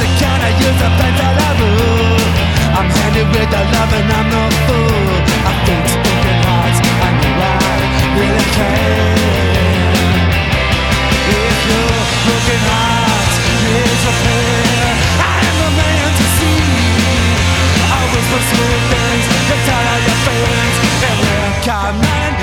the kind I use, the things I love. I'm handy with the love and I'm no